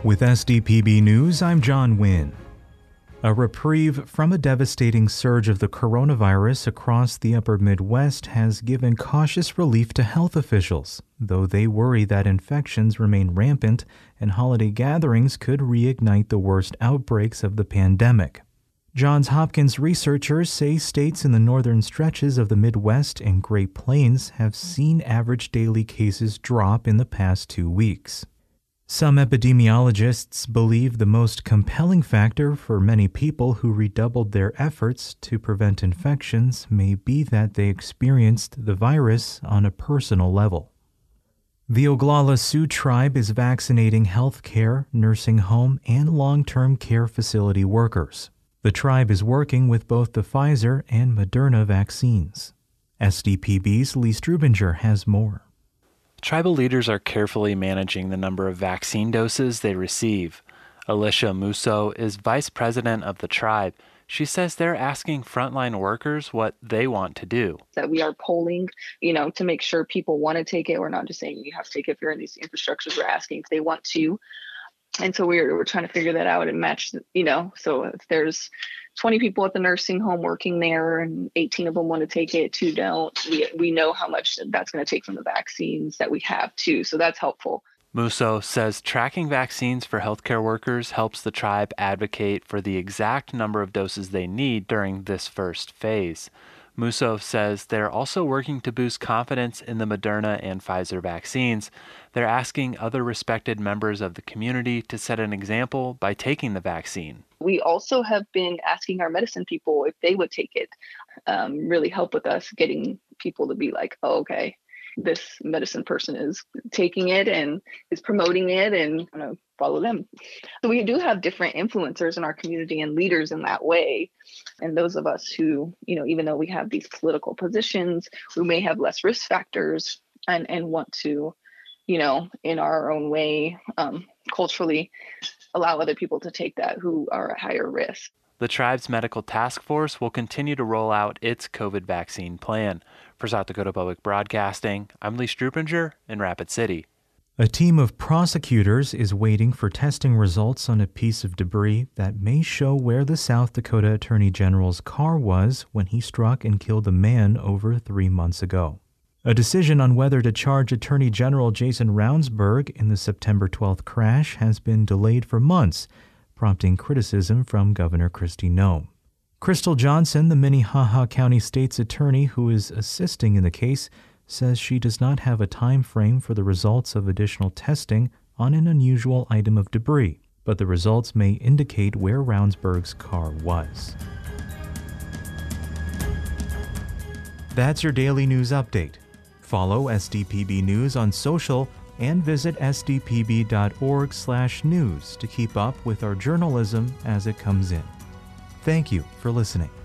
With SDPB News, I'm John Wynn. A reprieve from a devastating surge of the coronavirus across the upper Midwest has given cautious relief to health officials, though they worry that infections remain rampant and holiday gatherings could reignite the worst outbreaks of the pandemic. Johns Hopkins researchers say states in the northern stretches of the Midwest and Great Plains have seen average daily cases drop in the past 2 weeks. Some epidemiologists believe the most compelling factor for many people who redoubled their efforts to prevent infections may be that they experienced the virus on a personal level. The Oglala Sioux tribe is vaccinating healthcare, nursing home, and long-term care facility workers. The tribe is working with both the Pfizer and Moderna vaccines. SDPB's Lee Strubinger has more. Tribal leaders are carefully managing the number of vaccine doses they receive. Alicia Musso is vice president of the tribe. She says they're asking frontline workers what they want to do. That we are polling, to make sure people want to take it. We're not just saying you have to take it if you're in these infrastructures. We're asking if they want to. And so we're trying to figure that out and match, so if there's 20 people at the nursing home working there and 18 of them want to take it, 2 don't, we know how much that's going to take from the vaccines that we have too. So that's helpful. Musso says tracking vaccines for healthcare workers helps the tribe advocate for the exact number of doses they need during this first phase. Musso says they're also working to boost confidence in the Moderna and Pfizer vaccines. They're asking other respected members of the community to set an example by taking the vaccine. We also have been asking our medicine people if they would take it, really help with us getting people to be like, oh, okay, this medicine person is taking it and is promoting it, and I'm going to follow them. So we do have different influencers in our community and leaders in that way. And those of us who, even though we have these political positions, we may have less risk factors and want to, in our own way, culturally allow other people to take that who are at higher risk. The tribe's medical task force will continue to roll out its COVID vaccine plan. For South Dakota Public Broadcasting, I'm Lee Strubinger in Rapid City. A team of prosecutors is waiting for testing results on a piece of debris that may show where the South Dakota Attorney General's car was when he struck and killed a man over 3 months ago. A decision on whether to charge Attorney General Jason Ravnsborg in the September 12th crash has been delayed for months, prompting criticism from Governor Kristi Noem. Crystal Johnson, the Minnehaha County State's attorney who is assisting in the case, says she does not have a time frame for the results of additional testing on an unusual item of debris, but the results may indicate where Ravnsborg's car was. That's your daily news update. Follow SDPB News on social and visit sdpb.org/news to keep up with our journalism as it comes in. Thank you for listening.